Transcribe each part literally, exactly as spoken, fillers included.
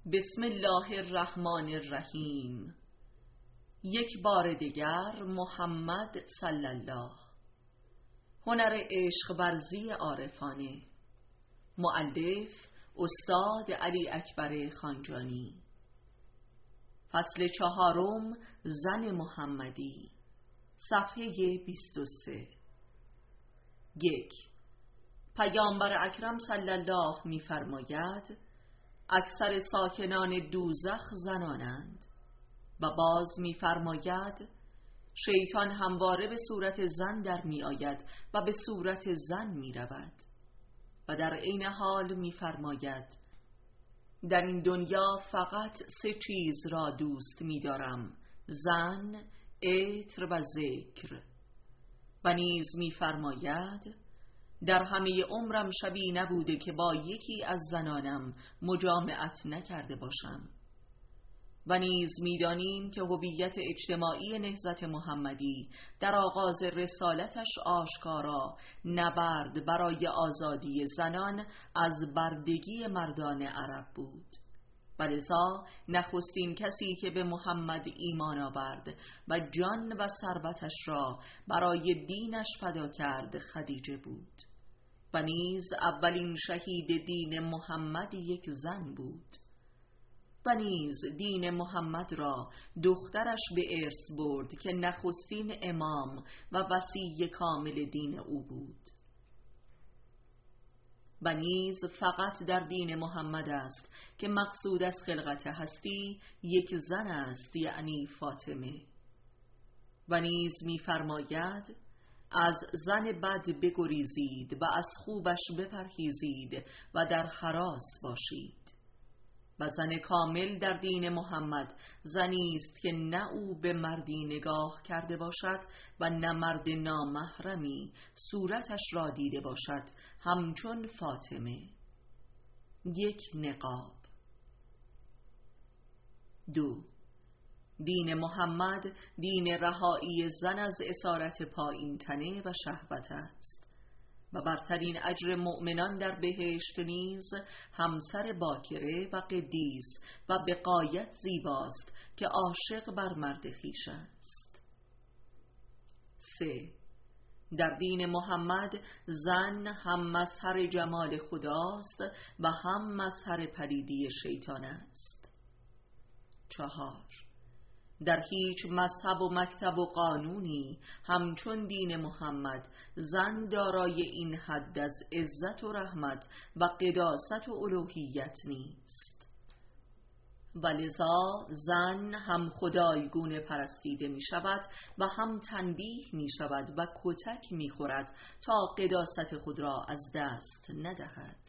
بسم الله الرحمن الرحیم. یک بار دیگر محمد صلی الله. هنر عشق ورزی عارفانه. مؤلف استاد علی اکبر خانجانی. فصل چهارم، زن محمدی، صفحه بیست و سه. یک. پیامبر اکرم صلی الله می‌فرماید اکثر ساکنان دوزخ زنانند و باز می‌فرماید شیطان همواره به صورت زن در می‌آید و به صورت زن می‌رود و در عین حال می‌فرماید در این دنیا فقط سه چیز را دوست می‌دارم: زن، عطر و ذکر. و نیز می‌فرماید در همه عمرم شبی نبوده که با یکی از زنانم مجامعت نکرده باشم. و نیز می‌دانیم که هویت اجتماعی نهضت محمدی در آغاز رسالتش آشکارا نبرد برای آزادی زنان از بردگی مردان عرب بود. و لذا نخستین کسی که به محمد ایمان آورد و جان و ثروتش را برای دینش فدا کرد خدیجه بود. و نیز اولین شهید دین محمد یک زن بود. و نیز دین محمد را دخترش به ارث برد که نخستین امام و وصی کامل دین او بود. و نیز فقط در دین محمد است که مقصود از خلقت هستی یک زن است، یعنی فاطمه. و نیز می‌فرماید از زن بد بگریزید و از خوبش بپرهیزید و در هراس باشید. و زن کامل در دین محمد زنی است که نه او به مردی نگاه کرده باشد و نه مرد نامحرمی صورتش را دیده باشد، همچون فاطمه. یک نقاب. دو. دین محمد دین رهایی زن از اسارت پایین تنه و شهوت است و برترین اجر مؤمنان در بهشت نیز همسر باکره و قدیس و به غایت زیباست که عاشق بر مرد خویش است. سه. در دین محمد زن هم مظهر جمال خداست و هم مظهر پلیدی شیطان است. چهار. در هیچ مذهب و مکتب و قانونی همچون دین محمد زن دارای این حد از عزت و رحمت و قداست و الوهیت نیست. ولذا زن هم خدایگونه پرستیده می شود و هم تنبیه می شود و کتک می خورد تا قداست خود را از دست ندهد.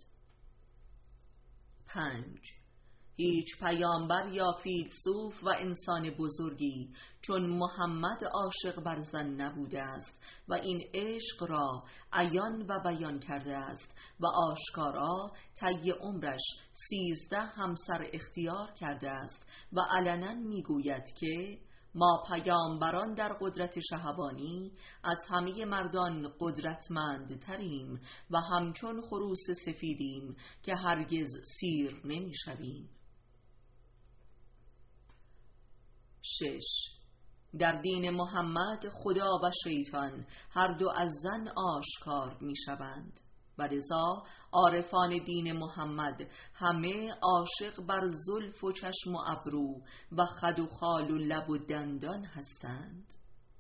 پنج. هیچ پیامبر یا فیلسوف و انسان بزرگی چون محمد عاشق بر زن نبوده است و این عشق را عیان و بیان کرده است و آشکارا طی عمرش سیزده همسر اختیار کرده است و علنا میگوید که ما پیامبران در قدرت شهوانی از همه مردان قدرتمندتریم و همچون خروس سفیدیم که هرگز سیر نمیشویم. شش. در دین محمد خدا و شیطان هر دو از زن آشکار می شوند و لذا عارفان دین محمد همه عاشق بر زلف و چشم و ابرو و خد و خال و لب و دندان هستند.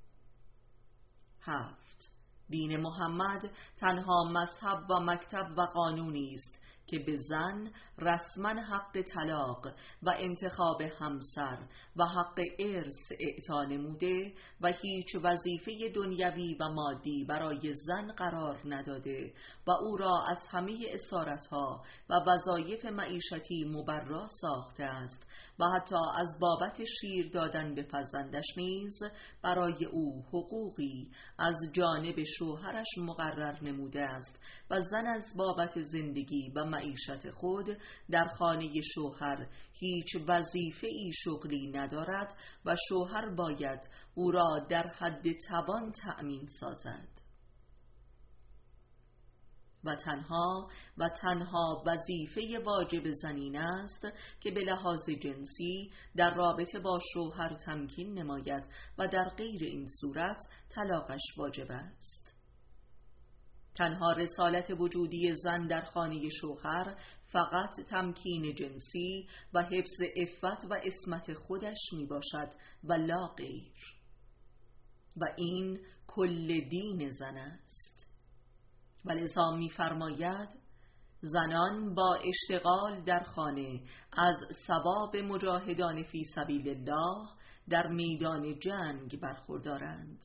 هفت. دین محمد تنها مذهب و مکتب و قانونی است که به زن رسما حق طلاق و انتخاب همسر و حق ارث اعطا نموده و هیچ وظیفه دنیوی و مادی برای زن قرار نداده و او را از همه اسارتها و وظایف معیشتی مبرا ساخته است و حتی از بابت شیر دادن به فرزندش نیز برای او حقوقی از جانب شوهرش مقرر نموده است و زن از بابت زندگی و معیشت خود در خانه شوهر هیچ وظیفه‌ای شغلی ندارد و شوهر باید او را در حد توان تأمین سازد. و تنها و تنها وظیفه واجب زن این است که به لحاظ جنسی در رابطه با شوهر تمکین نماید و در غیر این صورت طلاقش واجب است. تنها رسالت وجودی زن در خانه شوهر فقط تمکین جنسی و حفظ عفت و عصمت خودش می باشد و لا غیر، و این کل دین زن است. ولذا می فرماید زنان با اشتغال در خانه از ثواب مجاهدان فی سبیل الله در میدان جنگ برخوردارند.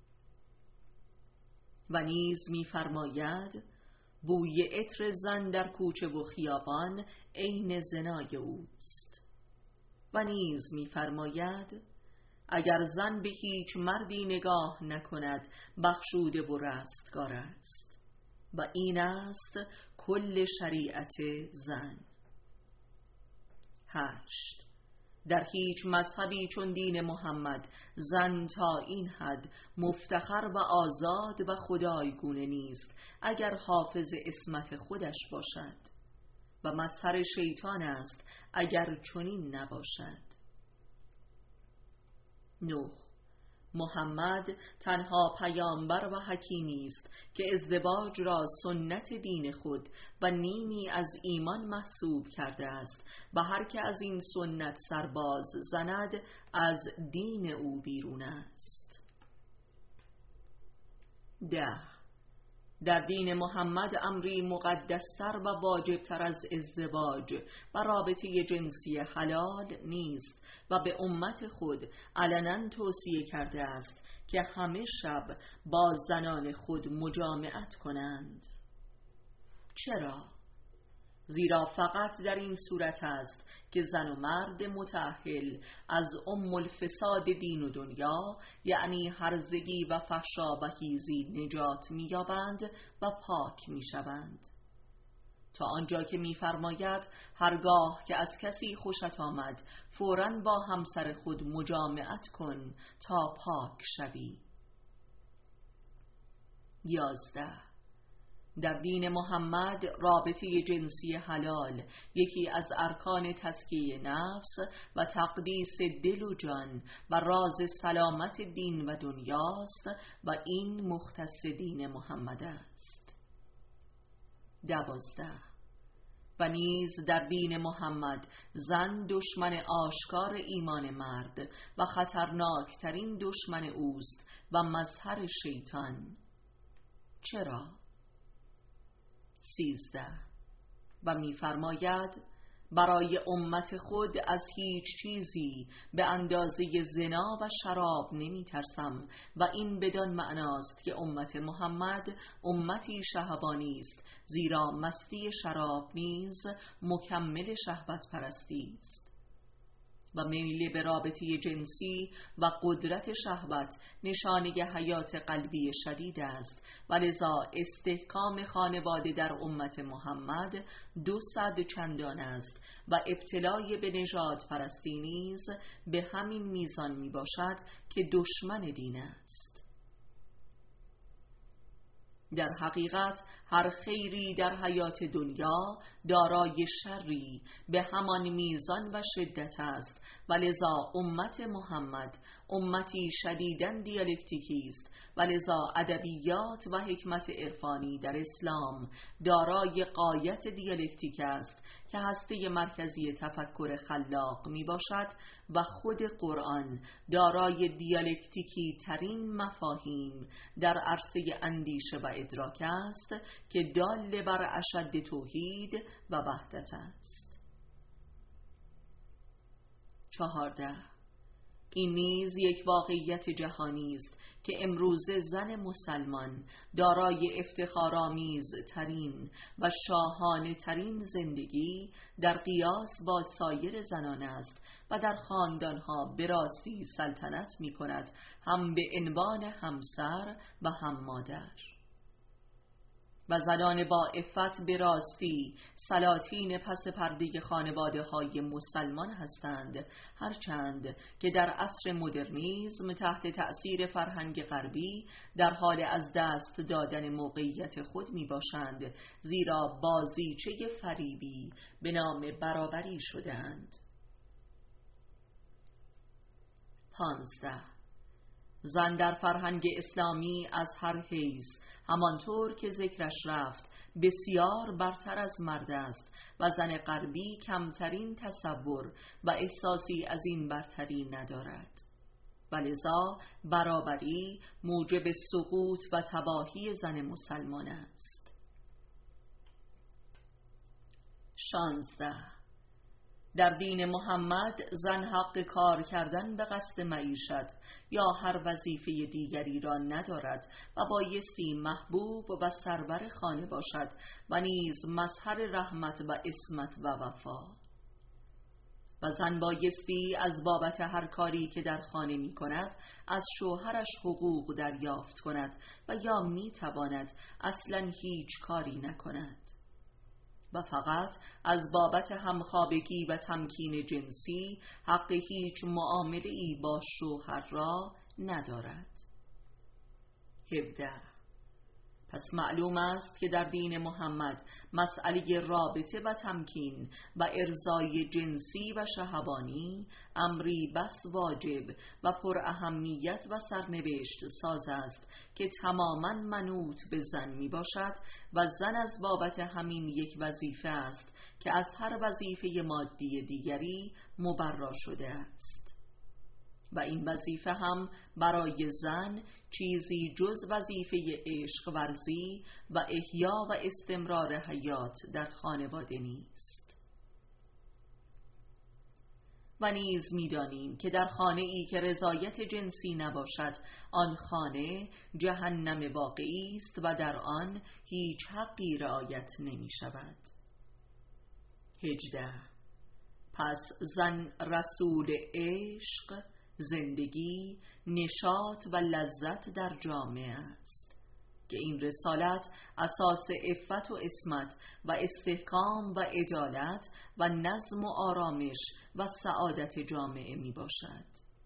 و نیز می فرماید بوی عطر زن در کوچه و خیابان عین زنای اوست. و نیز می فرماید اگر زن به هیچ مردی نگاه نکند بخشوده و رستگار است، و این است کل شریعت زن. هشت. در هیچ مذهبی چون دین محمد زن تا این حد مفتخر و آزاد و خدایگونه نیست اگر حافظ عصمت خودش باشد، و مظهر شیطان است اگر چنین نباشد. نه. محمد تنها پیامبر و حکیمی است که ازدواج را سنت دین خود و نیمی از ایمان محسوب کرده است و هر که از این سنت سرباز زند از دین او بیرون است. ده. در دین محمد امری مقدستر و واجبتر از ازدواج و رابطه جنسی حلال نیست و به امت خود علنا توصیه کرده است که همه شب با زنان خود مجامعت کنند. چرا؟ زیرا فقط در این صورت است که زن و مرد متأهل از ام الفساد دین و دنیا، یعنی هرزگی و فحشا و هیزی، نجات می‌یابند و پاک می‌شوند. تا آنجا که می‌فرماید هرگاه که از کسی خوشت آمد فوراً با همسر خود مجامعت کن تا پاک شوی. یازده. در دین محمد رابطه جنسی حلال یکی از ارکان تزکیه نفس و تقدیس دل و جان و راز سلامت دین و دنیاست و این مختص دین محمد است. دوازده. و نیز در دین محمد زن دشمن آشکار ایمان مرد و خطرناکترین دشمن اوست و مظهر شیطان. چرا؟ سیزده. و می‌فرماید برای امت خود از هیچ چیزی به اندازه زنا و شراب نمی ترسم و این بدان معناست که امت محمد امتی شهوانی است، زیرا مستی شراب نیز مکمل شهوت پرستی است و میل به رابطه جنسی و قدرت شهوت نشانه حیات قلبی شدید است و لذا استحکام خانواده در امت محمد دو صد چندان است و ابتلای به نژاد پرستی نیز به همین میزان می باشد که دشمن دین است. در حقیقت هر خیری در حیات دنیا دارای شری به همان میزان و شدت است و لذا امت محمد امتی شدیداً دیالکتیکی است و لذا ادبیات و حکمت عرفانی در اسلام دارای غایت دیالکتیک است که هسته مرکزی تفکر خلاق می باشد و خود قرآن دارای دیالکتیکی ترین مفاهیم در عرصه اندیشه و ادراک است که دال بر اشد توحید و وحدت است. چهارده. این نیز یک واقعیت جهانی است که امروزه زن مسلمان دارای افتخارآمیز ترین و شاهانه ترین زندگی در قیاس با سایر زنان است و در خاندانها به راستی سلطنت می کند، هم به عنوان همسر و هم مادر. و زنان با عفت به راستی سلاطین پس پرده خانواده های مسلمان هستند، هرچند که در عصر مدرنیسم تحت تأثیر فرهنگ غربی در حال از دست دادن موقعیت خود می باشند، زیرا بازیچه فریبی به نام برابری شدند. پانزده. زن در فرهنگ اسلامی از هر حیث، همانطور که ذکرش رفت، بسیار برتر از مرد است و زن غربی کمترین تصور و احساسی از این برتری ندارد و لذا برابری موجب سقوط و تباهی زن مسلمان است. شانزده. در دین محمد زن حق کار کردن به قصد معیشت یا هر وظیفه دیگری را ندارد و بایستی محبوب و سرور خانه باشد و نیز مظهر رحمت و عصمت و وفا. و زن بایستی از بابت هر کاری که در خانه می کند از شوهرش حقوق دریافت کند و یا می تواند اصلا هیچ کاری نکند و فقط از بابت همخوابگی و تمکین جنسی حق هیچ معامله‌ای با شوهر را ندارد. هفده. پس معلوم است که در دین محمد مسئله رابطه و تمکین و ارضای جنسی و شهوانی امری بس واجب و پر اهمیت و سرنوشت ساز است که تماما منوط به زن می باشد و زن از بابت همین یک وظیفه است که از هر وظیفه مادی دیگری مبرا شده است و این وظیفه هم برای زن چیزی جز وظیفه عشق ورزی و احیا و استمرار حیات در خانواده نیست. و نیز می‌دانیم که در خانه ای که رضایت جنسی نباشد آن خانه جهنم واقعی است و در آن هیچ حقی رعایت نمی شود. هجده. پس زن رسول عشق، زندگی، نشاط و لذت در جامعه است که این رسالت اساس عفت و عصمت و استحکام و عدالت و نظم و آرامش و سعادت جامعه می باشد.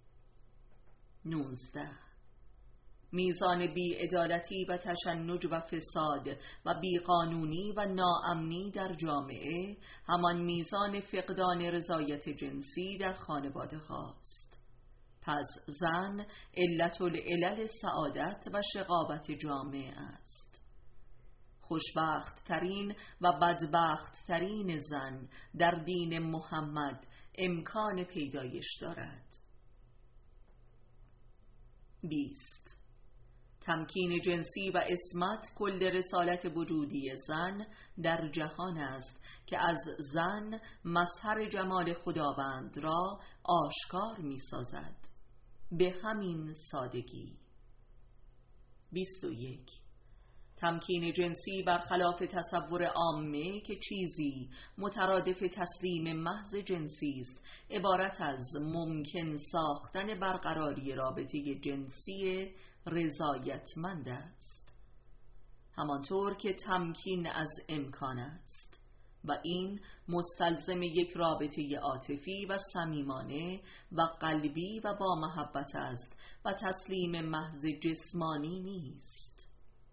نوزده. میزان بی‌عدالتی و تشنج و فساد و بیقانونی و ناامنی در جامعه همان میزان فقدان رضایت جنسی در خانواده هاست. پس زن علت العلل سعادت و شقاوت جامعه است. خوشبخت ترین و بدبخت ترین زن در دین محمد امکان پیدایش دارد. بیست. تمکین جنسی و عصمت کل رسالت وجودی زن در جهان است که از زن مظهر جمال خداوند را آشکار می سازد. به همین سادگی. بیست و یک. تمکین جنسی برخلاف تصور عامه که چیزی مترادف تسلیم محض جنسی است، عبارت از ممکن ساختن برقراری رابطه جنسی رضایتمند است، همانطور که تمکین از امکان است و این مستلزم یک رابطه عاطفی و صمیمانه و قلبی و با محبت است و تسلیم محض جسمانی نیست.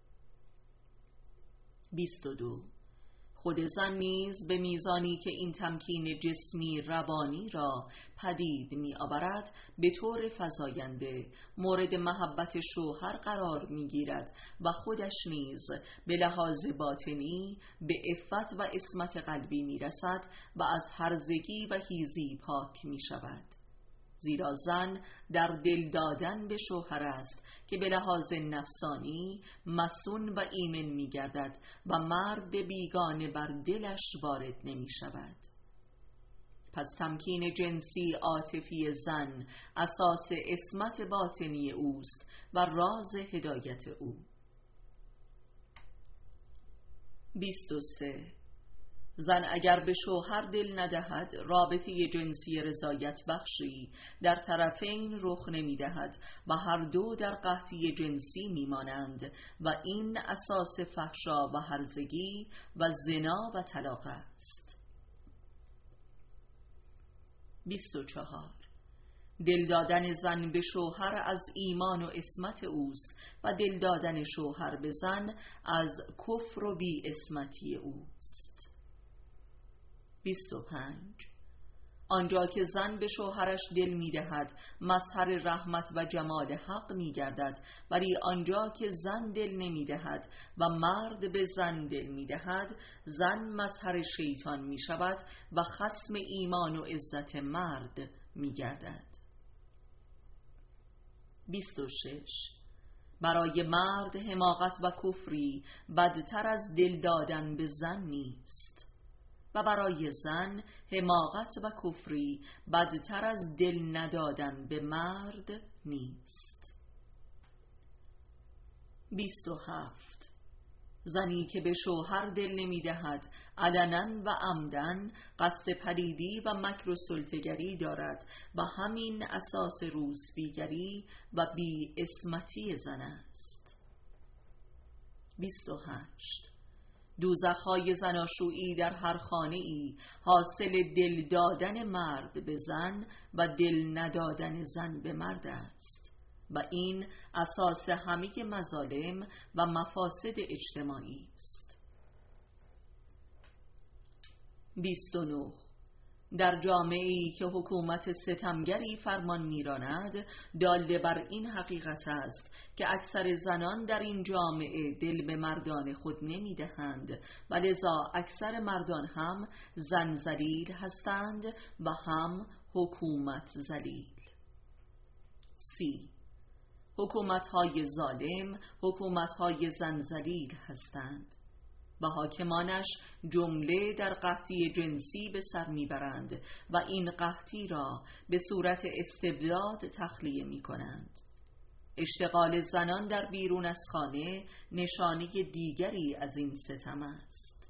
بیست و دو. خود زن نیز به میزانی که این تمکین جسمی روانی را پدید می آورد به طور فزاینده مورد محبت شوهر قرار می گیرد و خودش نیز به لحاظ باطنی به عفت و عصمت قلبی می رسد و از هرزگی و هیزی پاک می شود، زیرا زن در دل دادن به شوهر است که به لحاظ نفسانی مسون و ایمن می گردد و مرد بیگانه بر دلش وارد نمی شود. پس تمکین جنسی عاطفی زن اساس عصمت باطنی اوست و راز هدایت او. بیست و سه. زن اگر به شوهر دل ندهد، رابطه جنسی رضایت بخشی در طرفین رخ نمی دهد و هر دو در قحطی جنسی می مانند و این اساس فحشا و هرزگی و زنا و طلاق است. بیست و چهار. دل دادن زن به شوهر از ایمان و عصمت اوست و دل دادن شوهر به زن از کفر و بی عصمتی اوست. بیست و پنج. آنجا که زن به شوهرش دل می دهد مظهر رحمت و جمال حق می گردد، ولی آنجا که زن دل نمی دهد و مرد به زن دل می دهد، زن مظهر شیطان می شود و خصم ایمان و عزت مرد می گردد. بیست و شش. برای مرد حماقت و کفری بدتر از دل دادن به زن نیست و برای زن حماقت و کفری بدتر از دل ندادن به مرد نیست. بیست و هفت. زنی که به شوهر دل نمی دهد علنا و عمدن قصد پلیدی و مکر و سلطه‌گری دارد و همین اساس روسبیگری و بی عصمتی زن است. بیست و هشت. دوزخ‌های زناشویی در هر خانه‌ای حاصل دل دادن مرد به زن و دل ندادن زن به مرد است و این اساس همه مظالم و مفاسد اجتماعی است. بیست و نه. در جامعه‌ای که حکومت ستمگری فرمان می‌راند، داله بر این حقیقت است که اکثر زنان در این جامعه دل به مردان خود نمی‌دهند و لذا اکثر مردان هم زن ذلیل هستند و هم حکومت ذلیل. سی. حکومت‌های ظالم حکومت‌های زن ذلیل هستند و حاکمانش جمله در قحطی جنسی به سر میبرند و این قحطی را به صورت استبداد تخلیه می کنند. اشتغال زنان در بیرون از خانه نشانه دیگری از این ستم است.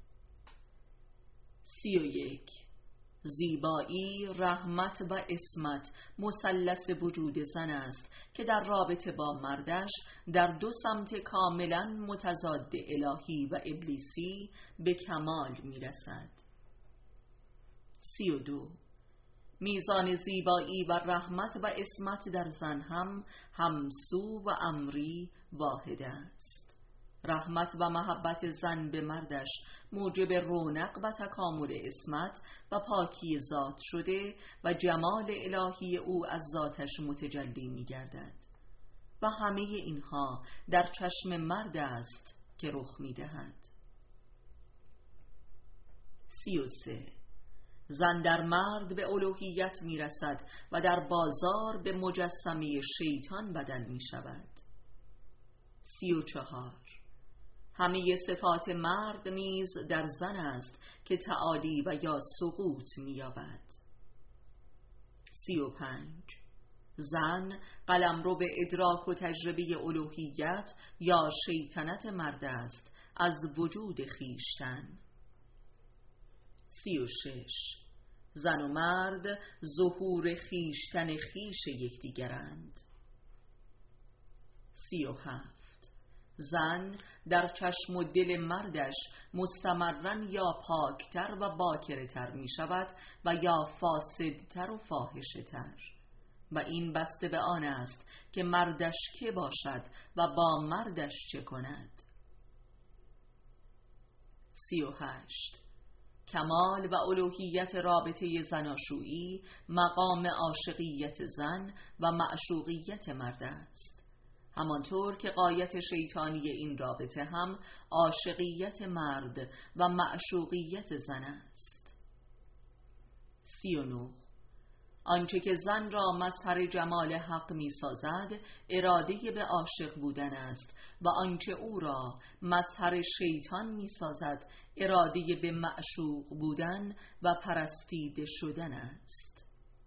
سی و یک. زیبایی، رحمت و عصمت مثلث وجود زن است که در رابطه با مردش در دو سمت کاملا متضاد الهی و ابلیسی به کمال میرسد. سی و دو. میزان زیبایی و رحمت و عصمت در زن هم همسو و امری واحد است. رحمت و محبت زن به مردش موجب رونق و تکامل عصمت و پاکی ذات شده و جمال الهی او از ذاتش متجلی می گردد و همه اینها در چشم مرد است که رخ می دهد. سی و سه. زن در مرد به الوهیت می رسد و در بازار به مجسمه شیطان بدل می شود. سی و چهار. همه صفات مرد نیز در زن است که تعالی و یا سقوط می‌یابد. سی و پنج. زن قلمرو به ادراک و تجربه الوهیت یا شیطنت مرد است از وجود خیشتن. سی و شش. زن و مرد ظهور خیشتن خیش یکدیگرند. سی و هفت. زن در چشم و دل مردش مستمرن یا پاکتر و باکرتر می شود و یا فاسدتر و فاحشتر و این بسته به آن است که مردش که باشد و با مردش چه کند. سی و هشت. کمال و الوهیت رابطه زناشویی مقام عاشقیت زن و معشوقیت مرد است، همانطور که غایت شیطانی این رابطه هم عاشقیت مرد و معشوقیت زن است. سی و نه. آنچه که زن را مظهر جمال حق می سازد اراده به عاشق بودن است و آنچه او را مظهر شیطان می سازد اراده به معشوق بودن و پرستیده شدن است.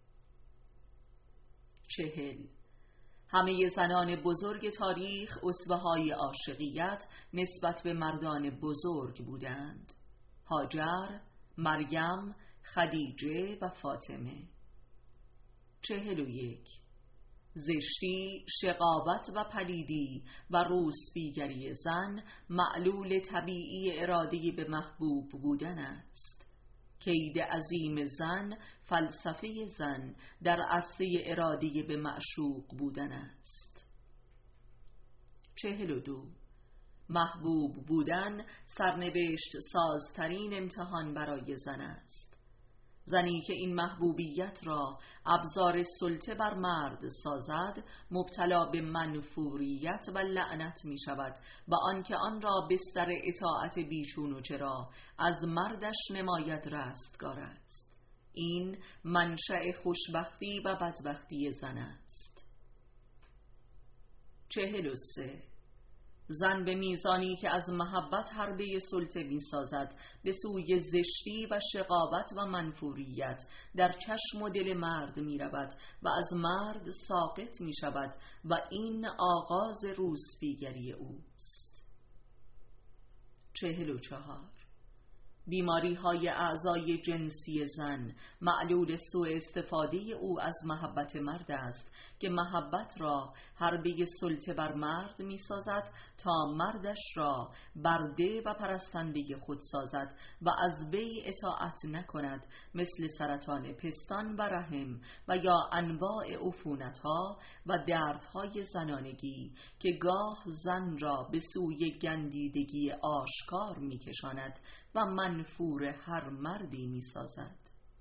چهل. همه زنان بزرگ تاریخ اسوه‌های عاشقیت نسبت به مردان بزرگ بودند. هاجر، مریم، خدیجه و فاطمه. چهل و یک. زشتی، شقاوت و پلیدی و روسپیگری زن معلول طبیعی ارادی به محبوب بودن است. کید عظیم زن، فلسفه زن در اصلی ارادی به معشوق بودن است. چهل و دو. محبوب بودن سرنوشت سازترین امتحان برای زن است. زنی که این محبوبیت را ابزار سلطه بر مرد سازد مبتلا به منفوریت و لعنت می شود و آنکه آن را بستر اطاعت بیچون و چرا از مردش نماید رستگار است. این منشأ خوشبختی و بدبختی زن است. چهل و سه. زن به میزانی که از محبت حربه سلطه می سازد به سوی زشتی و شقاوت و منفوریت در چشم و دل مرد می رود و از مرد ساقط می شود و این آغاز روسپیگری اوست. چهل و چهار. بیماری های اعضای جنسی زن معلول سوء استفاده او از محبت مرد است که محبت را حربه سلطه بر مرد می سازد تا مردش را برده و پرستنده خود سازد و از وی اطاعت نکند، مثل سرطان پستان و رحم و یا انواع عفونت‌ها و دردهای زنانگی که گاه زن را به سوی گندیدگی آشکار می کشاند و منفور هر مردی می سازد.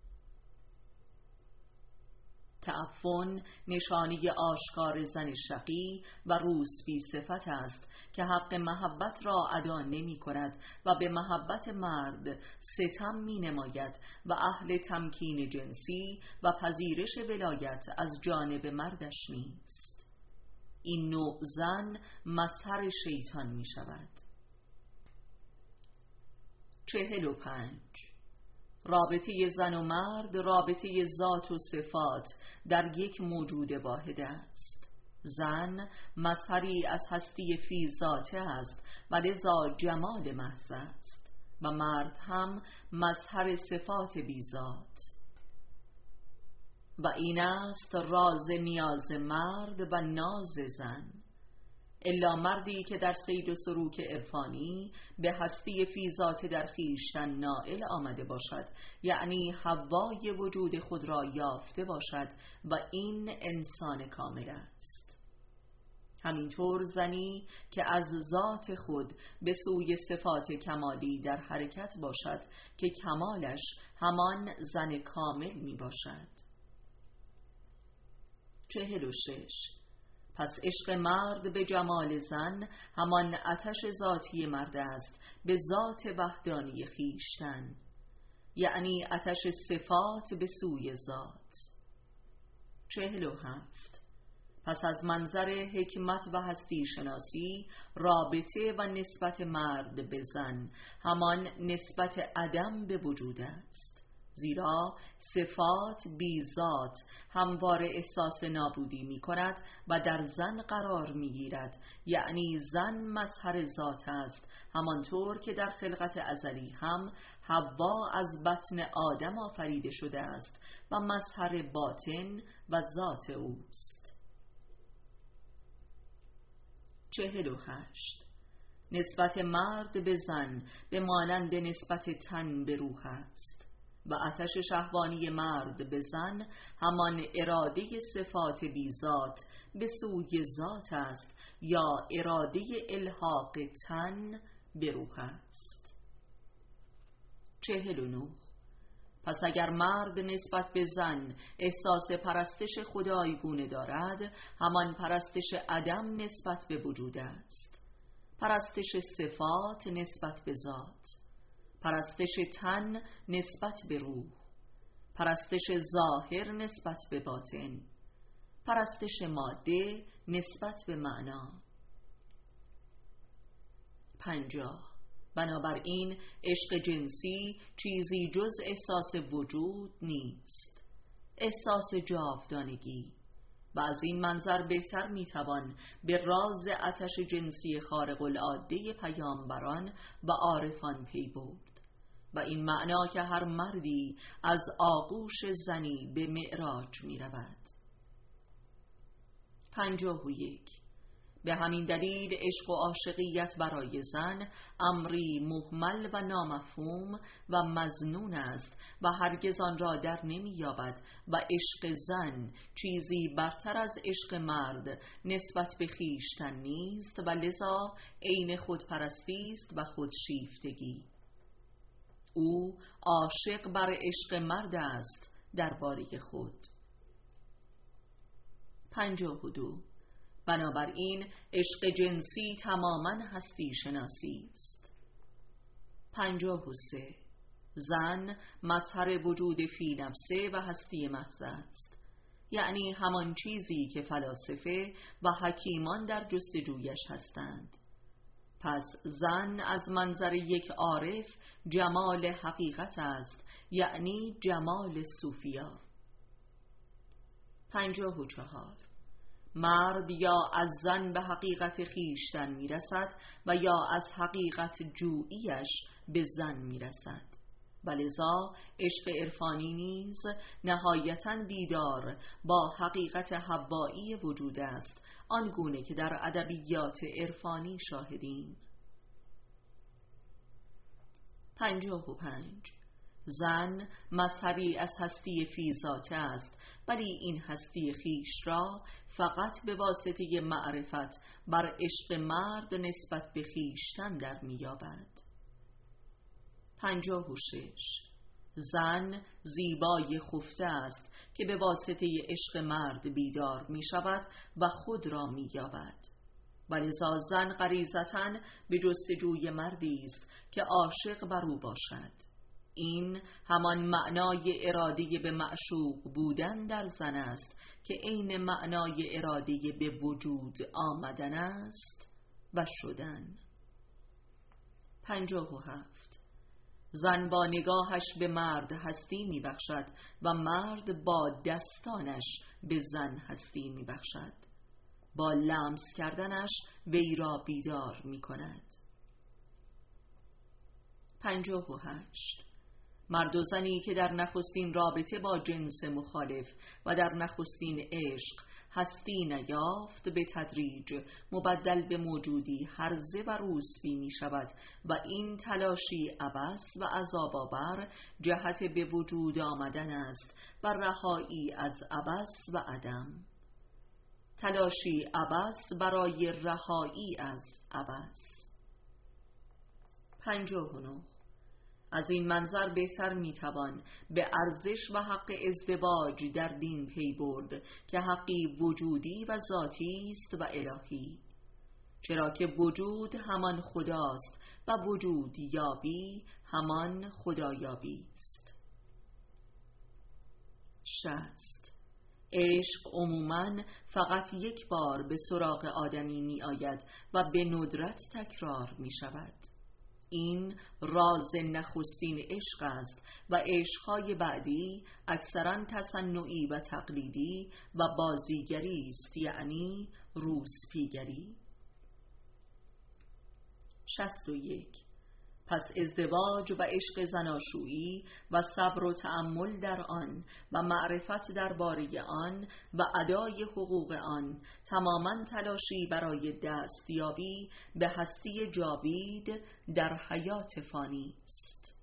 تعفن نشانی آشکار زن شقی و روسپی صفت است که حق محبت را ادا نمی کند و به محبت مرد ستم می نماید و اهل تمکین جنسی و پذیرش ولایت از جانب مردش نیست. این نوع زن مظهر شیطان می شود. چهل و پنج. رابطه زن و مرد رابطه ذات و صفات در یک موجود واحد است. زن مظهری از هستی فی ذاته است و لذا جمال محض است و مرد هم مظهر صفات بی ذات. و این است راز نیاز مرد و ناز زن. الا مردی که در سیر و سلوک عرفانی به هستی فی ذات در خویشتن نائل آمده باشد، یعنی حوای وجود خود را یافته باشد و این انسان کامل است. همینطور زنی که از ذات خود به سوی صفات کمالی در حرکت باشد که کمالش همان زن کامل می باشد. چهل و شش. پس عشق مرد به جمال زن همان آتش ذاتی مرد است به ذات وحدانی خویشتن، یعنی آتش صفات به سوی ذات. چهل و هفت. پس از منظر حکمت و هستی شناسی رابطه و نسبت مرد به زن همان نسبت عدم به وجود است، زیرا صفات بی ذات هموار احساس نابودی می کند و در زن قرار می گیرد، یعنی زن مظهر ذات است، همانطور که در خلقت ازلی هم حوا از بطن آدم آفریده شده است و مظهر باطن و ذات اوست. چهل و هشت. نسبت مرد به زن به مانند نسبت تن به روح است و آتش شهوانی مرد به زن همان اراده صفات بی ذات به سوی ذات است یا اراده الحاق تن به روح است. چهل و نه. پس اگر مرد نسبت به زن احساس پرستش خدایگونه دارد، همان پرستش عدم نسبت به وجود است. پرستش صفات نسبت به ذات، پرستش تن نسبت به روح، پرستش ظاهر نسبت به باطن، پرستش ماده نسبت به معنا. پنجاه. بنابراین عشق جنسی چیزی جز احساس وجود نیست، احساس جاودانگی، و از این منظر بهتر میتوان به راز آتش جنسی خارق العاده پیامبران و عارفان پی برد. و این معنا که هر مردی از آغوش زنی به معراج می رود. پنجاه و یک. به همین دلیل عشق و عاشقیت برای زن امری مهمل و نامفهوم و مظنون است و هرگز آن را در نمی یابد و عشق زن چیزی برتر از عشق مرد نسبت به خویشتن نیست و لذا عین خودپرستی است و خودشیفتگی. او عاشق بر عشق مرد است درباره خود. پنجاه و دو. بنابراین عشق جنسی تماماً هستی شناسی است. پنجاه و سه. زن مظهر وجود فی نفسه و هستی محض است، یعنی همان چیزی که فلاسفه و حکیمان در جستجویش هستند. پس زن از منظر یک عارف جمال حقیقت است، یعنی جمال صوفیا. پنجاه و چهار. مرد یا از زن به حقیقت خیشتن میرسد و یا از حقیقت جوییش به زن میرسد و لذا عشق عرفانی نیز نهایتاً دیدار با حقیقت حوایی وجود است، آنگونه که در ادبیات عرفانی شاهدیم. پنجاه و پنج. زن مظهری از هستی فی ذاته است، ولی این هستی خیش را فقط به واسطه معرفت بر عشق مرد نسبت به خیشتن در می‌یابد. پنجاه و شش. زن زیبای خفته است که به واسطه عشق مرد بیدار می شود و خود را می یابد. ولذا زن غریزتاً به جستجوی مردی است که عاشق بر او باشد. این همان معنای اراده به معشوق بودن در زن است که عین معنای اراده به وجود آمدن است و شدن. پنجاه و هفت. زن با نگاهش به مرد هستی می بخشد و مرد با دستانش به زن هستی می بخشد. با لمس کردنش وی را بیدار می کند. پنجاه و هشت. مرد و زنی که در نخستین رابطه با جنس مخالف و در نخستین عشق هستی نیافت، به تدریج مبدل به موجودی هرزه و روسبی می شود و این تلاشی عبث و عذاب‌آور جهت به وجود آمدن است و رهایی از عبث و عدم. تلاشی عبث برای رهایی از عبث. پنجاه و نه. از این منظر بهتر میتوان به ارزش و حق ازدواج در دین پی برد که حقی وجودی و ذاتی است و الهی، چرا که وجود همان خداست و وجود یابی همان خدایابی است. شصت. عشق عموماً فقط یک بار به سراغ آدمی می آید و به ندرت تکرار می شود. این راز نخستین عشق است و عشقهای بعدی اکثراً تصنعی و تقلیدی و بازیگری است، یعنی روسپیگری. شصت و یک. پس ازدواج و عشق زناشویی و صبر و تأمل در آن و معرفت درباره آن و ادای حقوق آن تماماً تلاشی برای دستیابی به هستی جاوید در حیات فانی است.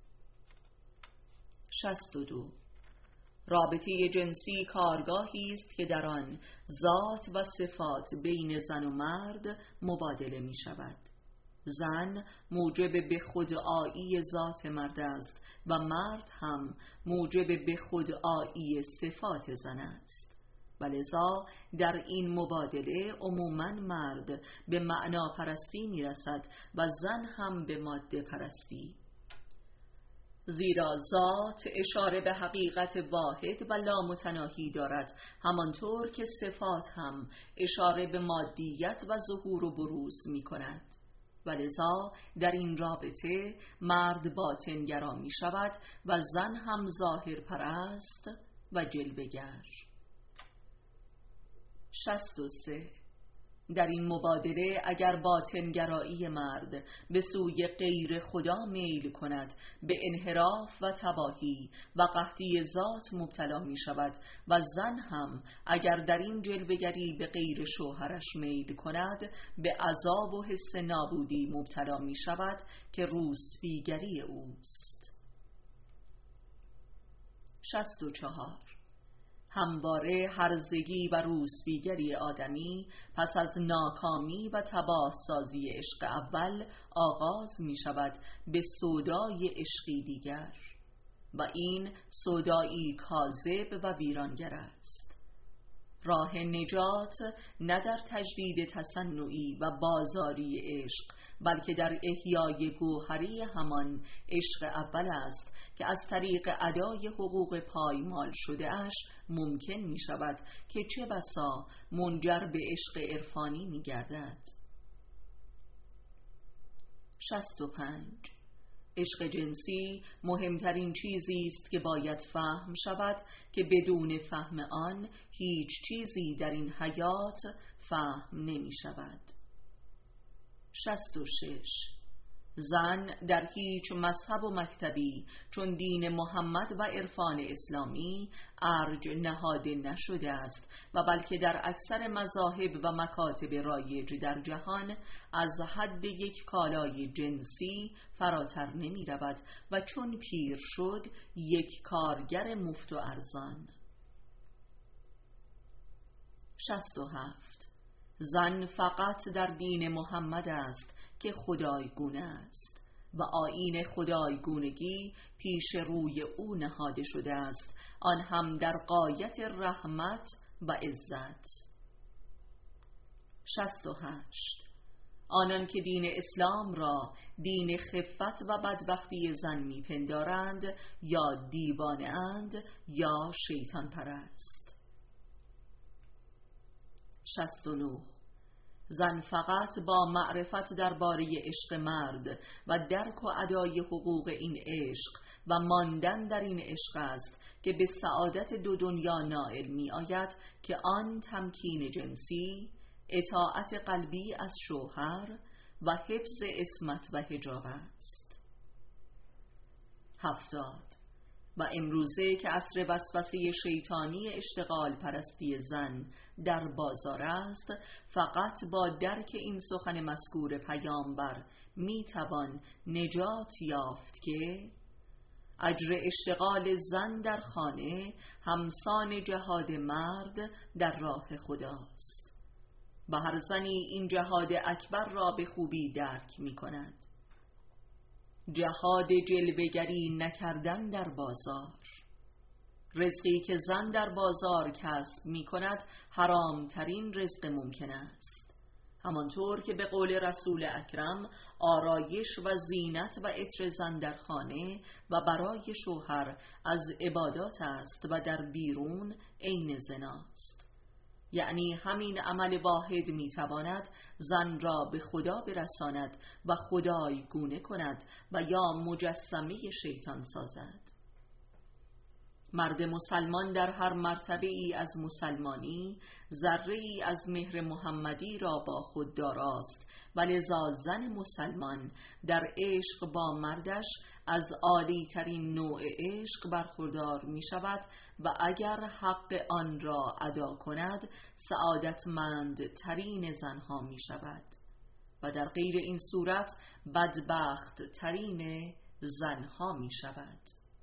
شصت و دو. رابطه جنسی کارگاهی است که در آن ذات و صفات بین زن و مرد مبادله می شود. زن موجب به خودآیی ذات مرد است و مرد هم موجب به خودآیی صفات زن است. ولذا در این مبادله عموماً مرد به معنا پرستی می رسد و زن هم به ماده پرستی، زیرا ذات اشاره به حقیقت واحد و لامتناهی دارد، همانطور که صفات هم اشاره به مادیت و ظهور و بروز می کند. ولذا در این رابطه مرد باطنگرا می شود و زن هم ظاهر پرست و جلوه‌گر. شصت و سه. در این مبادله اگر باطنگرایی مرد به سوی غیر خدا میل کند، به انحراف و تباهی و قحطی ذات مبتلا می شود و زن هم اگر در این جلوه‌گری به غیر شوهرش میل کند، به عذاب و حس نابودی مبتلا می شود که روسبیگری اوست. شصت و چهار. همواره هرزگی و روسبیگری آدمی پس از ناکامی و تباه سازی عشق اول آغاز می شود به سودای عشقی دیگر و این سودایی کاذب و ویرانگر است. راه نجات نه در تجدید تصنعی و بازاری عشق، بلکه در احیای گوهری همان عشق اول است که از طریق ادای حقوق پایمال شده اش ممکن می شود که چه بسا منجر به عشق عرفانی می گردد. شصت و پنج. عشق جنسی مهمترین چیزی است که باید فهم شود که بدون فهم آن هیچ چیزی در این حیات فهم نمی شود. شصت و شش. زن در هیچ مذهب و مکتبی چون دین محمد و عرفان اسلامی ارج نهاده نشده است و بلکه در اکثر مذاهب و مکاتب رایج در جهان از حد یک کالای جنسی فراتر نمی رود و چون پیر شد یک کارگر مفت و ارزان. شصت و هفت. زن فقط در دین محمد است که خدایگونه است و آیین خدایگونگی پیش روی او نهاده شده است، آن هم در غایت رحمت و عزت. شصت و هشت. آنان که دین اسلام را دین خفت و بدبختی زن میپندارند یا دیوانه اند یا شیطان پرست. شصت و نه. زن فقط با معرفت درباره عشق مرد و درک و ادای حقوق این عشق و ماندن در این عشق است که به سعادت دو دنیا نائل می آید که آن تمکین جنسی، اطاعت قلبی از شوهر و حفظ عصمت و حجاب است. هفتاد. و امروزه که عصر وسوسه شیطانی اشتغال پرستی زن در بازار است، فقط با درک این سخن مذکور پیامبر می توان نجات یافت که اجر اشتغال زن در خانه همسان جهاد مرد در راه خداست و هر زنی این جهاد اکبر را به خوبی درک می کند. جهاد جلوه‌گری نکردن در بازار. رزقی که زن در بازار کسب می کند حرام ترین رزق ممکن است، همانطور که به قول رسول اکرم آرایش و زینت و عطر زن در خانه و برای شوهر از عبادات است و در بیرون عین زناست. یعنی همین عمل واحد میتواند زن را به خدا برساند و خدای گونه کند و یا مجسمه شیطان سازد. مرد مسلمان در هر مرتبه ای از مسلمانی ذره ای از مهر محمدی را با خود داراست و لذا زن مسلمان در عشق با مردش از عالی ترین نوع عشق برخوردار می شود و اگر حق آن را ادا کند سعادتمند ترین زنها می شود و در غیر این صورت بدبخت ترین زنها می شود.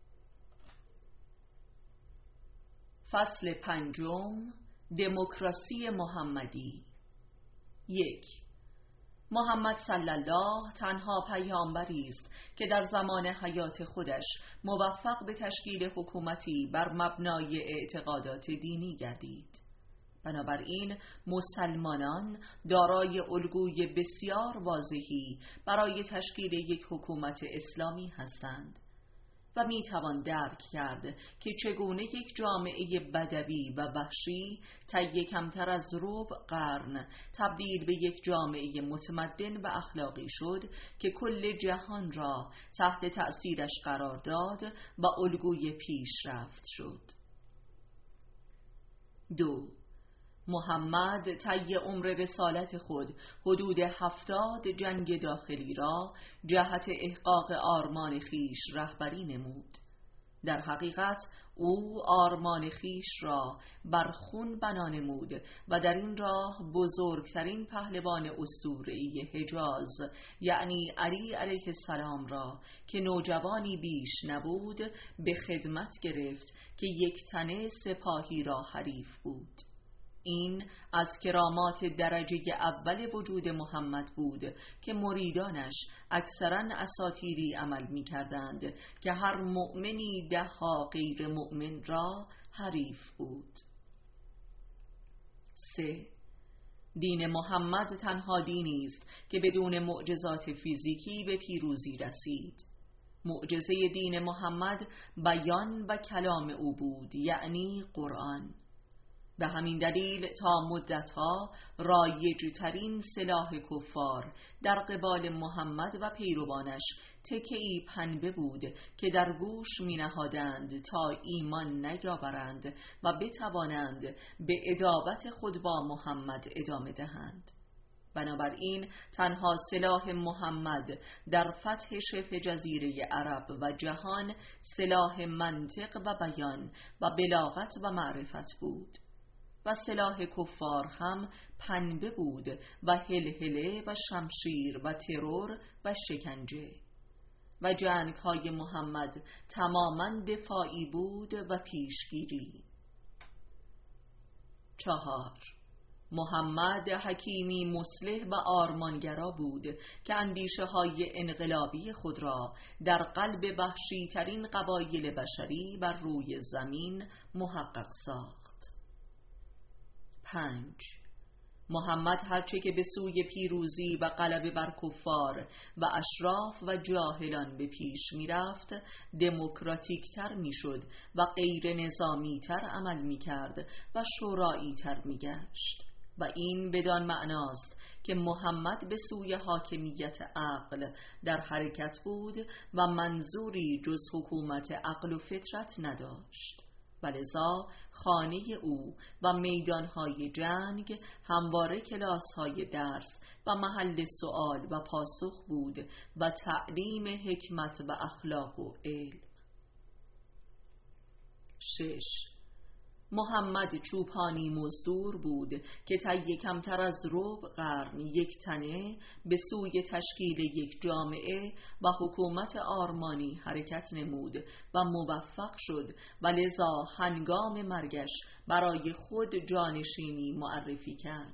فصل پنجم. دموکراسی محمدی. یک. محمد صلی الله تنها پیامبری است که در زمان حیات خودش موفق به تشکیل حکومتی بر مبنای اعتقادات دینی گردید. بنابراین مسلمانان دارای الگوی بسیار واضحی برای تشکیل یک حکومت اسلامی هستند و می توان درک کرد که چگونه یک جامعه بدوی و وحشی طی کمتر از ربع قرن تبدیل به یک جامعه متمدن و اخلاقی شد که کل جهان را تحت تأثیرش قرار داد و الگوی پیشرفت شد. دو. محمد طی عمر رسالت خود حدود هفتاد جنگ داخلی را جهت احقاق آرمان خیش رهبری نمود. در حقیقت او آرمان خیش را بر خون بنا نمود و در این راه بزرگترین پهلوان اسطوره‌ای حجاز یعنی علی علیه السلام را که نوجوانی بیش نبود به خدمت گرفت که یک تنه سپاهی را حریف بود. این از کرامات درجه اول وجود محمد بود که مریدانش اکثراً اساطیری عمل می کردند که هر مؤمنی ده ها غیر مؤمن را حریف بود. سه. دین محمد تنها دینی است که بدون معجزات فیزیکی به پیروزی رسید. معجزه دین محمد بیان و کلام او بود، یعنی قرآن. به همین دلیل تا مدتها رایج‌ترین سلاح کفار در قبال محمد و پیروانش تکه‌ای پنبه بود که در گوش می نهادند تا ایمان نیاورند و بتوانند به عداوت خود با محمد ادامه دهند. بنابراین تنها سلاح محمد در فتح شبه جزیره عرب و جهان سلاح منطق و بیان و بلاغت و معرفت بود و سلاح کفار هم پنبه بود و هلهله و شمشیر و ترور و شکنجه. و جنگ های محمد تماما دفاعی بود و پیشگیری. چهار. محمد حکیمی مصلح و آرمانگرا بود که اندیشه های انقلابی خود را در قلب وحشی ترین قبایل بشری بر روی زمین محقق ساخت. پنج. محمد هرچه که به سوی پیروزی و غلبه بر کفار و اشراف و جاهلان به پیش می رفت دموکراتیک تر می شد و غیر نظامی تر عمل می کرد و شورایی تر می گشت و این بدان معناست که محمد به سوی حاکمیت عقل در حرکت بود و منظوری جز حکومت عقل و فطرت نداشت. ولذا خانه او و میدانهای جنگ همواره کلاسهای درس و محل سؤال و پاسخ بود و تعلیم حکمت و اخلاق و علم. شش. محمد چوپانی مزدور بود که طی کمتر از ربع قرن یک تنه به سوی تشکیل یک جامعه و حکومت آرمانی حرکت نمود و موفق شد و لذا هنگام مرگش برای خود جانشینی معرفی کرد.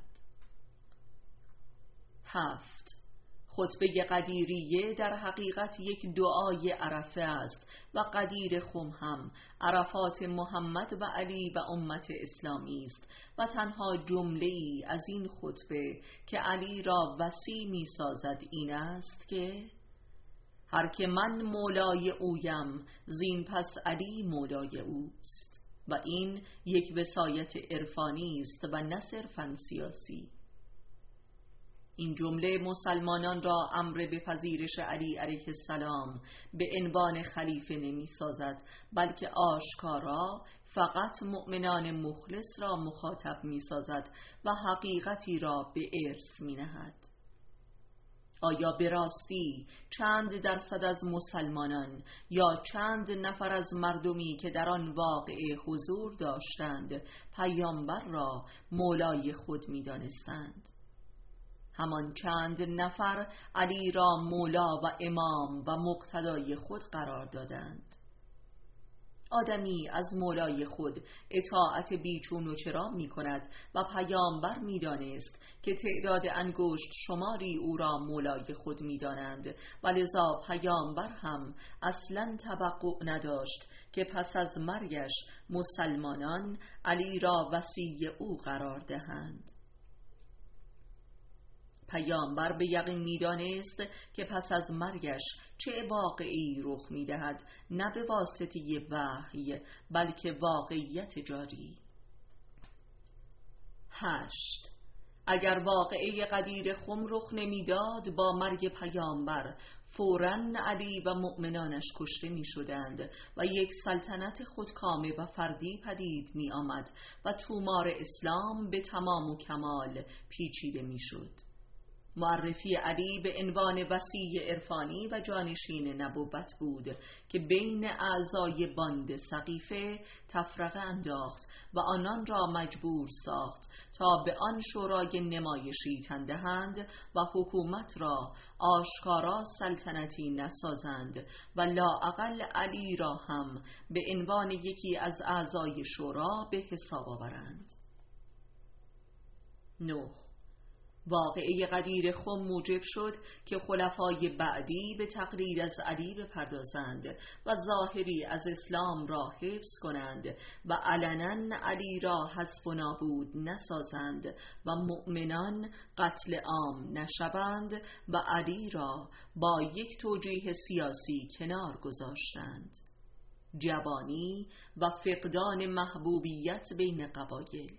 هفت. خطبه قدیریه در حقیقت یک دعای عرفه است و قدیر خم هم عرفات محمد و علی و امت اسلامی است و تنها جمله‌ای از این خطبه که علی را وصی می سازد این است که هر که من مولای اویم زین پس علی مولای اوست و این یک وصایت عرفانی است و نه صرفاً سیاسی. این جمله مسلمانان را امر به پذیرش علی علیه السلام به عنوان خلیفه نمی سازد، بلکه آشکارا فقط مؤمنان مخلص را مخاطب می سازد و حقیقتی را به ارث می نهد. آیا به راستی چند درصد از مسلمانان یا چند نفر از مردمی که در آن واقعه حضور داشتند پیامبر را مولای خود می دانستند؟ همان چند نفر علی را مولا و امام و مقتدای خود قرار دادند. آدمی از مولای خود اطاعت بیچون و چرا می کند و پیامبر می دانست که تعداد انگشت شماری او را مولای خود می دانند و لذا پیامبر هم اصلاً توقع نداشت که پس از مرگش مسلمانان علی را وصی او قرار دهند. پیامبر به یقین می‌دانست که پس از مرگش چه واقعی رخ می‌دهد، نه به واسطه وحی بلکه واقعیت جاری. هشت. اگر واقعه قدیر خم رخ نمیداد با مرگ پیامبر فوراً علی و مؤمنانش کشته می شدند و یک سلطنت خودکامه و فردی پدید می آمد و تومار اسلام به تمام و کمال پیچیده می شد. معرفی علی به عنوان وصی عرفانی و جانشین نبوت بود که بین اعضای باند سقیفه تفرقه انداخت و آنان را مجبور ساخت تا به آن شورای نمایشی تن دهند و حکومت را آشکارا سلطنتی نسازند و لااقل علی را هم به عنوان یکی از اعضای شورا به حساب آورند. نه واقعه غدیر خم موجب شد که خلفای بعدی به تقلید از علی بپردازند و ظاهری از اسلام را حفظ کنند و علنا علی را حذف و نابود نسازند و مؤمنان قتل عام نشوند و علی را با یک توجیه سیاسی کنار گذاشتند: جوانی و فقدان محبوبیت بین قبایل.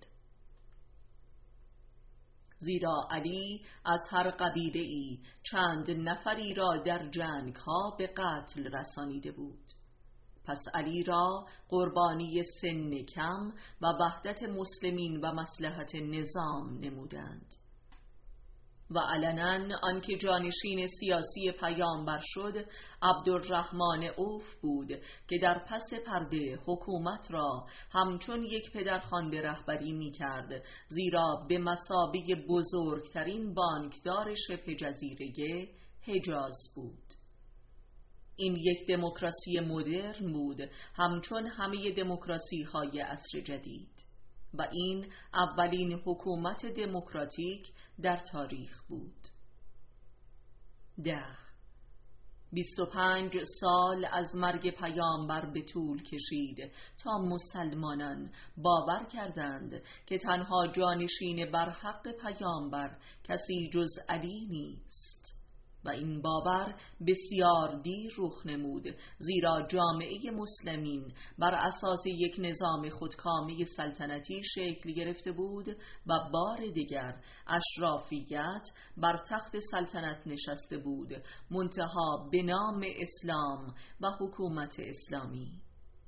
زیرا علی از هر قبیله ای چند نفری را در جنگ ها به قتل رسانیده بود. پس علی را قربانی سن کم و وحدت مسلمین و مصلحت نظام نمودند. و علنا آنکه جانشین سیاسی پیامبر شد عبدالرحمن عوف بود که در پس پرده حکومت را همچون یک پدرخوانده رهبری می کرد، زیرا به مثابه بزرگترین بانکدار شبه جزیره حجاز بود. این یک دموکراسی مدرن بود، همچون همه دموکراسی های عصر جدید، و این اولین حکومت دموکراتیک در تاریخ بود. ده بیست و پنج سال از مرگ پیامبر به طول کشید تا مسلمانان باور کردند که تنها جانشین بر حق پیامبر کسی جز علی نیست، و این باور بسیار دیر رخ نمود، زیرا جامعه مسلمین بر اساس یک نظام خودکامه سلطنتی شکل گرفته بود و بار دیگر اشرافیت بر تخت سلطنت نشسته بود، منتها به نام اسلام و حکومت اسلامی.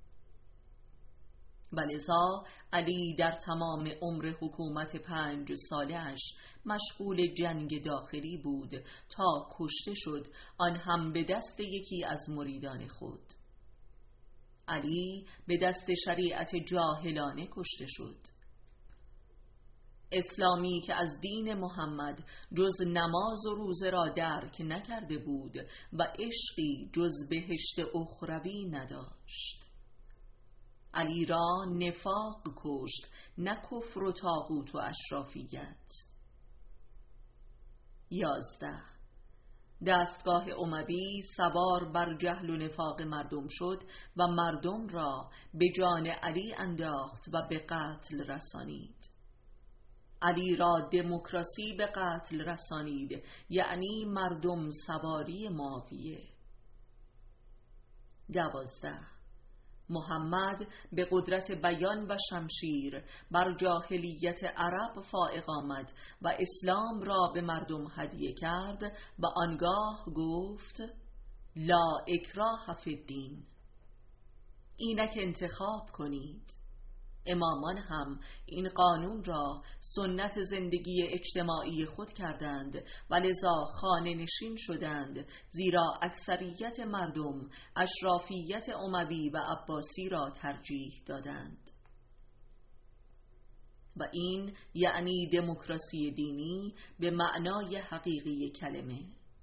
ولذا علی در تمام عمر حکومت پنج سالش مشغول جنگ داخلی بود تا کشته شد، آن هم به دست یکی از مریدان خود. علی به دست شریعت جاهلانه کشته شد. اسلامی که از دین محمد جز نماز و روزه را درک نکرده بود و عشقی جز بهشت اخروی نداشت. علی را نفاق کشت، نه کفر و طاغوت و اشرافیت. یازده دستگاه اموی سوار بر جهل و نفاق مردم شد و مردم را به جان علی انداخت و به قتل رسانید. علی را دموکراسی به قتل رسانید، یعنی مردم سواری معاویه. دوازده محمد به قدرت بیان و شمشیر بر جاهلیت عرب فائق آمد و اسلام را به مردم هدیه کرد و آنگاه گفت: لا اکراه فی الدین، اینک انتخاب کنید. امامان هم این قانون را سنت زندگی اجتماعی خود کردند و لذا خانه نشین شدند، زیرا اکثریت مردم اشرافیت اموی و عباسی را ترجیح دادند. و این یعنی دموکراسی دینی به معنای حقیقی کلمه.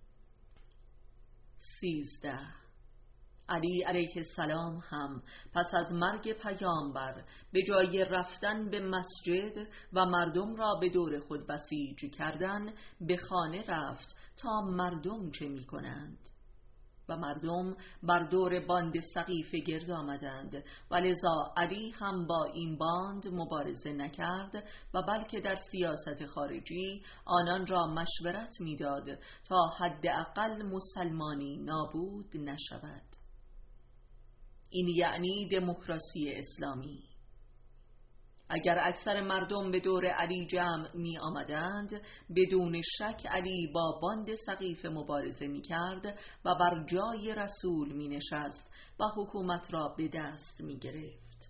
سیزده علی علیه السلام هم پس از مرگ پیامبر به جای رفتن به مسجد و مردم را به دور خود بسیج کردن به خانه رفت تا مردم چه می کنند، و مردم بر دور باند سقیفه گرد آمدند و لذا علی هم با این باند مبارزه نکرد و بلکه در سیاست خارجی آنان را مشورت میداد تا حداقل مسلمانی نابود نشود. این یعنی دموکراسی اسلامی. اگر اکثر مردم به دور علی جمع می آمدند، بدون شک علی با باند سقیف مبارزه می کرد و بر جای رسول می نشست و حکومت را به دست می گرفت.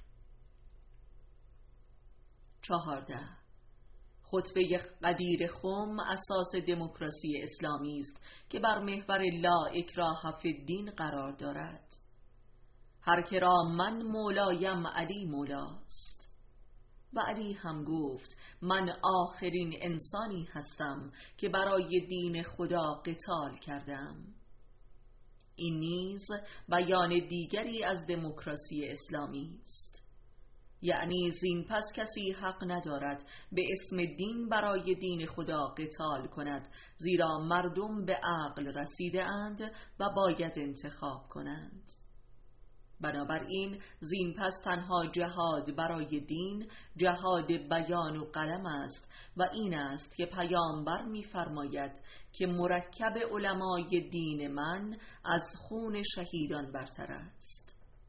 چهارده. خطبه قدیر خم اساس دموکراسی اسلامی است که بر محور لا اکراه فی الدین قرار دارد. هر که را من مولایم علی مولاست. و علی هم گفت من آخرین انسانی هستم که برای دین خدا قتال کردم. این نیز بیان دیگری از دموکراسی اسلامی است. یعنی زین پس کسی حق ندارد به اسم دین برای دین خدا قتال کند، زیرا مردم به عقل رسیده اند و باید انتخاب کنند. بنابراین زین پس تنها جهاد برای دین جهاد بیان و قلم است و این است که پیامبر می‌فرماید که مرکب علمای دین من از خون شهیدان برتر است.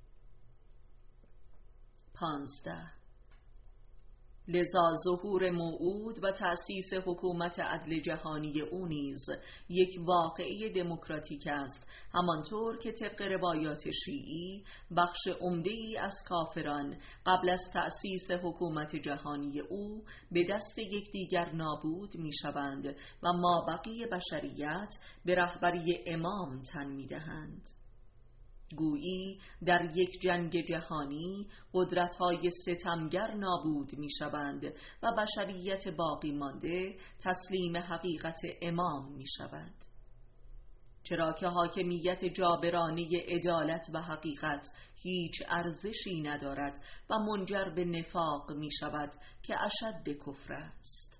پانزده. لذا ظهور موعود و تأسیس حکومت عدل جهانی او نیز یک واقعه دموکراتیک است، همانطور که طبق روایات شیعی بخش عمده‌ای از کافران قبل از تأسیس حکومت جهانی او به دست یکدیگر نابود می‌شوند و مابقی بشریت به رهبری امام تن می‌دهند. گویی در یک جنگ جهانی قدرت‌های ستمگر نابود می‌شوند و بشریت باقی مانده تسلیم حقیقت امام می‌شود، چرا که حاکمیت جابرانه عدالت و حقیقت هیچ ارزشی ندارد و منجر به نفاق می‌شود که اشد کفر است.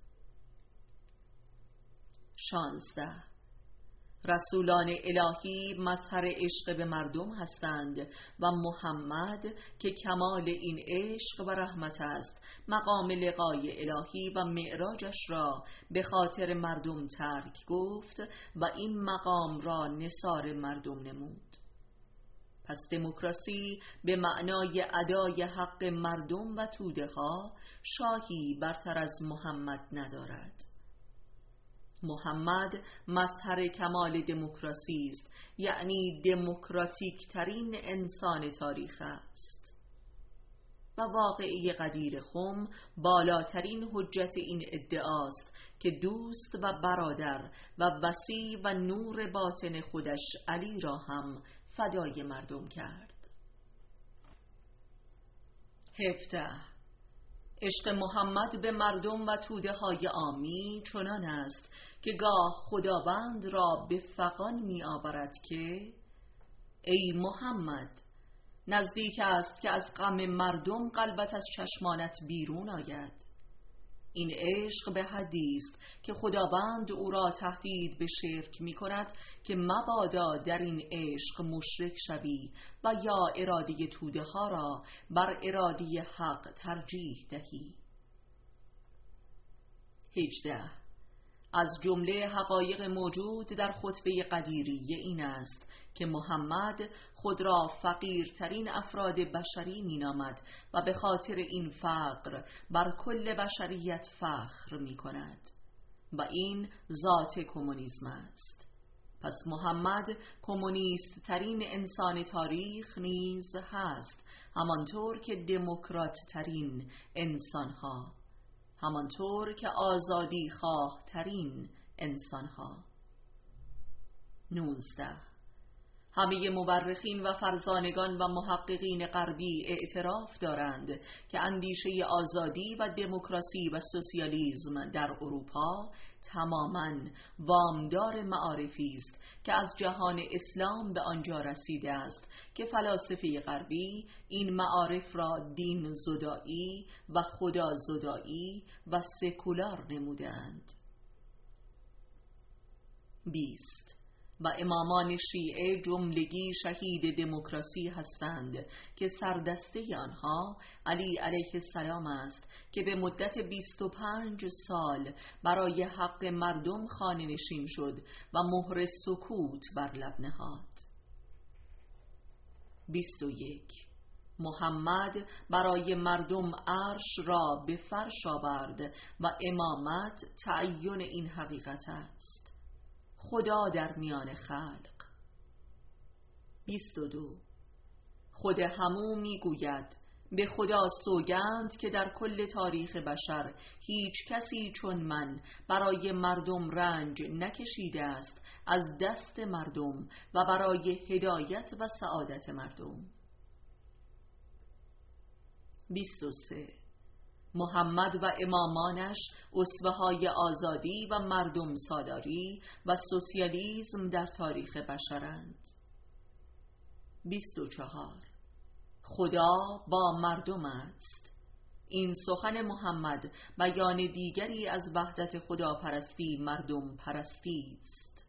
شانزده. رسولان الهی مظهر عشق به مردم هستند و محمد که کمال این عشق و رحمت است مقام لقای الهی و معراجش را به خاطر مردم ترک گفت و این مقام را نثار مردم نمود. پس دموکراسی به معنای ادای حق مردم و توده ها شاهی برتر از محمد ندارد. محمد مظهر کمال دموکراسی است، یعنی دموکراتیک ترین انسان تاریخ است. و واقعه قدیر خم بالاترین حجت این ادعاست که دوست و برادر و وصی و نور باطن خودش علی را هم فدای مردم کرد. هفده. عشق محمد به مردم و توده های عامی چنان است که گاه خداوند را به فغان می آورد که ای محمد، نزدیک است که از غم مردم قلبت از چشمانت بیرون آید. این عشق به حدی است که خداوند او را تهدید به شرک می کند که مبادا در این عشق مشرک شوی و یا اراده توده ها را بر اراده حق ترجیح دهی. هجده. از جمله حقایق موجود در خطبه قدیریه این است که محمد خود را فقیرترین افراد بشری می نامد و به خاطر این فقر بر کل بشریت فخر می کند و این ذات کمونیسم است. پس محمد کمونیست ترین انسان تاریخ نیز هست، همانطور که دموکرات ترین انسان ها، همانطور که آزادی خواه ترین انسان ها. نوزده. همه مورخین و فرزانگان و محققین غربی اعتراف دارند که اندیشه آزادی و دموکراسی و سوسیالیسم در اروپا تماماً وامدار معارفی است که از جهان اسلام به آنجا رسیده است که فلاسفه غربی این معارف را دین زدایی و خدا زدایی و سکولار نمودند. بیست. و امامان شیعه جملگی شهید دموکراسی هستند که سردسته آنها علی علیه السلام است که به مدت بیست و پنج سال برای حق مردم خانه نشین شد و مهر سکوت بر لب نهاد. بیست و یک. محمد برای مردم عرش را به فرش آورد و امامت تعین این حقیقت است. خدا در میان خلق. بیست و دو. خود همو می گوید به خدا سوگند که در کل تاریخ بشر هیچ کسی چون من برای مردم رنج نکشیده است از دست مردم و برای هدایت و سعادت مردم. بیست و سه. محمد و امامانش اسوه‌های آزادی و مردم سالاری و سوسیالیسم در تاریخ بشرند. بیست و چهار. خدا با مردم است. این سخن محمد بیان دیگری از وحدت خداپرستی مردم پرستی است.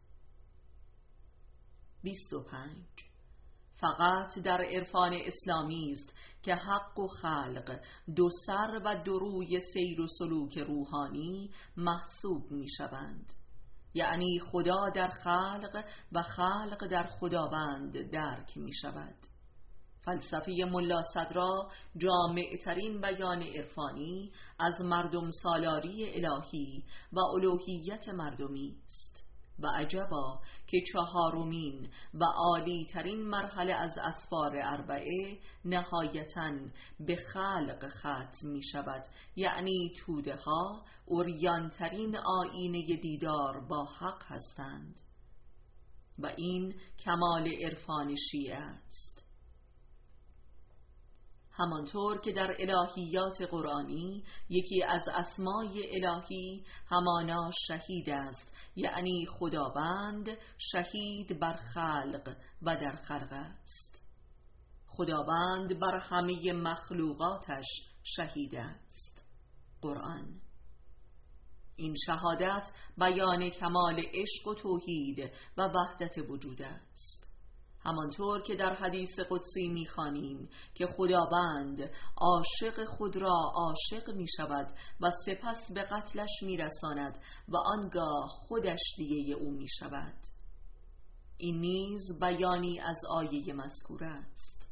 بیست و پنج. فقط در عرفان اسلامی است که حق و خلق دو سر و دو روی سیر و سلوک روحانی محسوب می شوند، یعنی خدا در خلق و خلق در خداوند درک می شود. فلسفه ملا صدرا جامع ترین بیان عرفانی از مردم سالاری الهی و الوهیت مردمی است و عجبا که چهارمین و عالی ترین مرحله از اسفار اربعه نهایتاً به خلق ختم می شود، یعنی توده ها عریان ترین آیینه دیدار با حق هستند و این کمال عرفان شیعه است. همانطور که در الهیات قرآنی یکی از اسمای الهی همانا شهید است، یعنی خداوند شهید بر خلق و در خلق است. خداوند بر همه مخلوقاتش شهید است. قرآن. این شهادت بیان کمال عشق و توحید و وحدت وجود است. همانطور که در حدیث قدسی می‌خوانیم که خداوند عاشق خود را عاشق می شود و سپس به قتلش می رساند و آنگاه خودش دیه او می شود. این نیز بیانی از آیه مذکور است.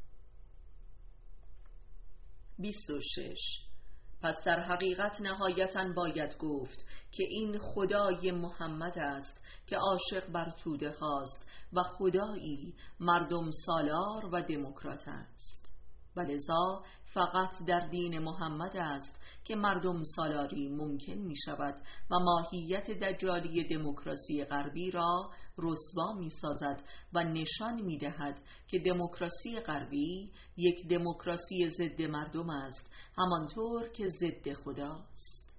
بیست و شش. پس در حقیقت نهایتاً باید گفت که این خدای محمد است که عاشق بر توده خواست و خدایی مردم سالار و دموکرات است. ولذا فقط در دین محمد است که مردم سالاری ممکن می شود و ماهیت دجالی دموکراسی غربی را رسوا می سازد و نشان می دهد که دموکراسی غربی یک دموکراسی ضد مردم است، همانطور که ضد خداست.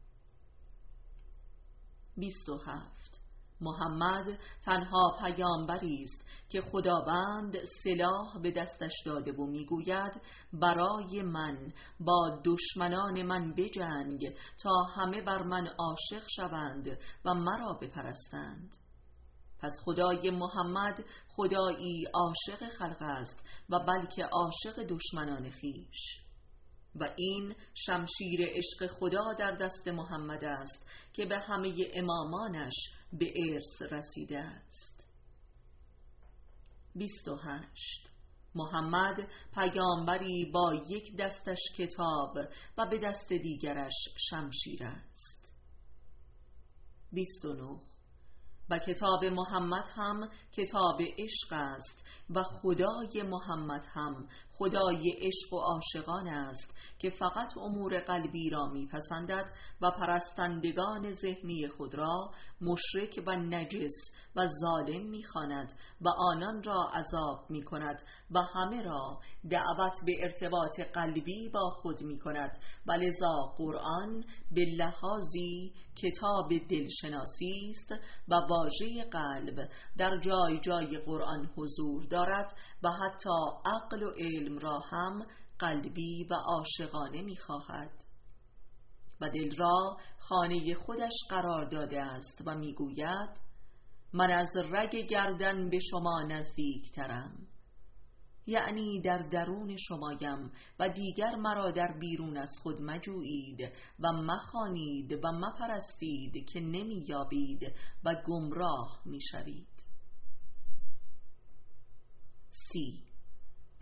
بیست و هفت. محمد تنها پیامبری است که خداوند سلاح به دستش داده و میگوید برای من با دشمنان من بجنگ تا همه بر من عاشق شوند و مرا بپرستند. پس خدای محمد خدایی عاشق خلق است و بلکه عاشق دشمنان خویش. و این شمشیر عشق خدا در دست محمد است که به همه امامانش به ارث رسیده است. بیست و هشت. محمد پیامبری با یک دستش کتاب و به دست دیگرش شمشیر است. بیست و نه. و کتاب محمد هم کتاب عشق است و خدای محمد هم خدای عشق و عاشقان است که فقط امور قلبی را میپسندد و پرستندگان ذهنی خود را مشرک و نجس و ظالم میخواند و آنان را عذاب میکند و همه را دعوت به ارتباط قلبی با خود میکند. ولذا قرآن به لحاظی کتاب دلشناسی است و واژه قلب در جای جای قرآن حضور دارد و حتی عقل و علم را هم قلبی و عاشقانه می‌خواهد و دل را خانه خودش قرار داده است و میگوید من از رگ گردن به شما نزدیکترم، یعنی در درون شمایم و دیگر مرا در بیرون از خود مجویید و مخوانید و مپرستید که نمی‌یابید و گمراه می‌شوید. سی.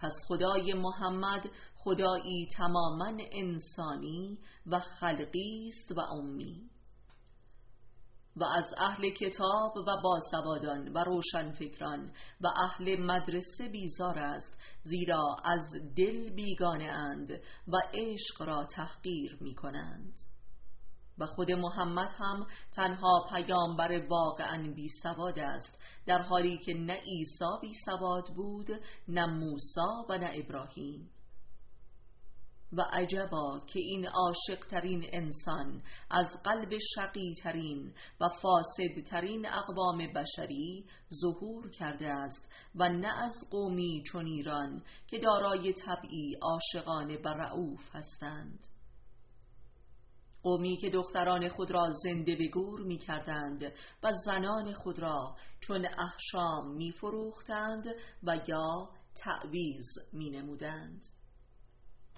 پس خدای محمد خدایی تماماً انسانی و خلقی است و امی، و از اهل کتاب و باسوادان و روشنفکران و اهل مدرسه بیزار است، زیرا از دل بیگانه اند و عشق را تحقیر می کنند. و خود محمد هم تنها پیامبر واقعاً بی سواد است، در حالی که نه عیسی بی سواد بود، نه موسی و نه ابراهیم. و عجبا که این عاشق ترین انسان از قلب شقی ترین و فاسد ترین اقوام بشری ظهور کرده است و نه از قومی چون ایران که دارای طبعی عاشقانه و رؤوف هستند، قومی که دختران خود را زنده به گور می کردند و زنان خود را چون احشام می فروختند و یا تعویض می نمودند.